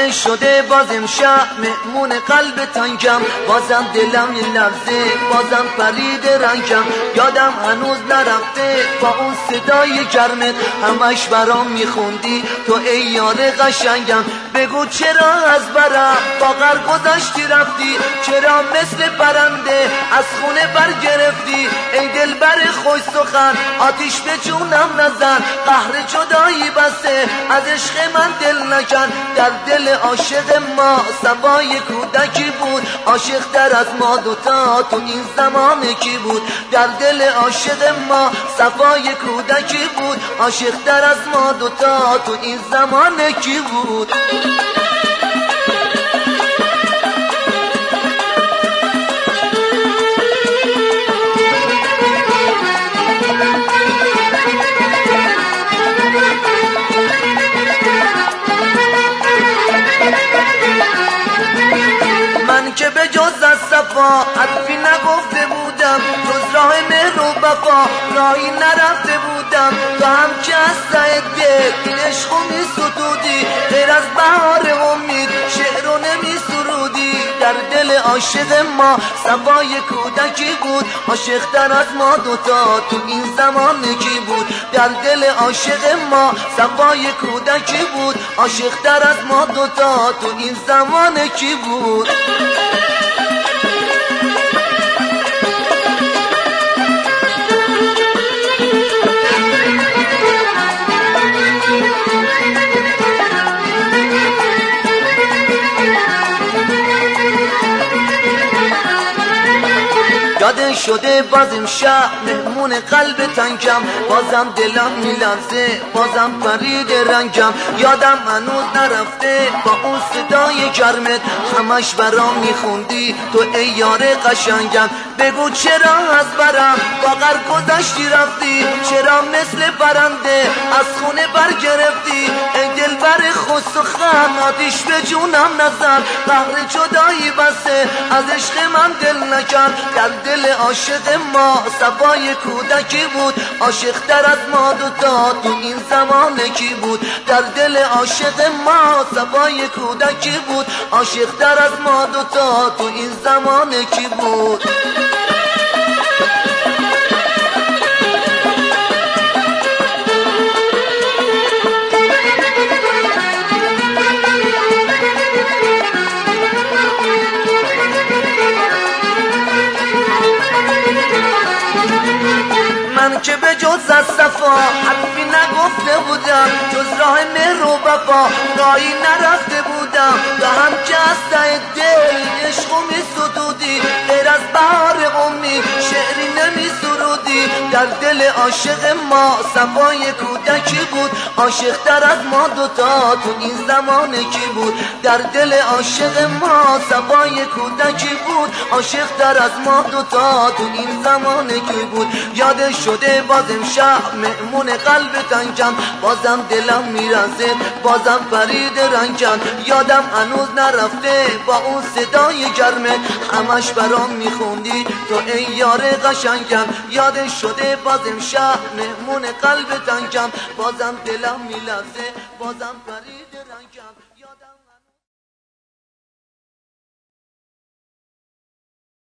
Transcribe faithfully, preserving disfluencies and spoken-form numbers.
یاد شده باز امشب مهمون قلب تنگم، بازم دلم لرزه، بازم پرید رنگم. یادم هنوز نرفته با اون صدای گرمت، همش برام میخوندی تو ای یار قشنگم. بگو چرا از برم باقر گذاشتی رفتی، چرا مثل پرنده از خونه برگرفتی. ای دل بر خوش سخن آتیش به جونم نزن، قهر جدایی بسه از عشق من دل نکن. در دل عاشق ما صفای کودکی بود، عاشق تر از ما دوتا تو این زمان کی بود. در دل عاشق ما صفای کودکی بود، عاشق تر از ما دوتا تو این زمان کی بود. من که به جز از صفا حرفی نگفته بودم، جز راه مهر و وفا راهی نرفته بودم. تو هم که از ته دل این عشقو می ستودی، غیر از بهار امید شعر رو نمی سرودی. در دل عاشق ما صفای کودکی بود، عاشق تر از ما دوتا تو این زمان کی بود. در دل عاشق ما صفای کودکی بود، عاشق تر از ما دوتا تو این زمان کی بود. یاد شده باز امشب مهمون قلب تنگم، بازم دلم میلرزه، بازم پرید رنگم. یادم هنوز نرفته با اون صدای گرمت، همش برام میخوندی تو ای یار قشنگم. بگو چرا از برم باقر گذاشتی رفتی، چرا مثل پرنده از خونه برگرفتی. ای دل بر خوش سخن آتیش به جونم نزن، قهر جدایی بسه از عشق من دل نکن. در دل عاشق ما صفای کودکی بود، عاشق تر از ما دوتا تو این زمان کی بود. در دل عاشق ما صفای کودکی بود، عاشق تر از ما دوتا تو این زمان کی بود. من که به جز از صفا حرفی نگفته بودم، جز راه مهر و وفا راهی نرفته بودم. تو هم که از ته دل عشقو می ستودی، غیر از بهار امید شعری نمی سرودی. در دل عاشق ما صفای کودکی بود، عاشق تر از ما دوتا تو این زمان کی بود. در دل عاشق ما صفای کودکی بود، عاشق تر از ما دوتا تو این زمان کی بود. یاد شده باز امشب مهمون قلب تنگم، بازم دلم میرزه، بازم پرید رنگم. یادم هنوز نرفته با اون صدای گرمت، همش برام میخوندی تو ای یار قشنگم. یاد شده باز امشب مهمون قلب تنگم، بازم دلم میلرزه، بازم پرید رنگم. یادم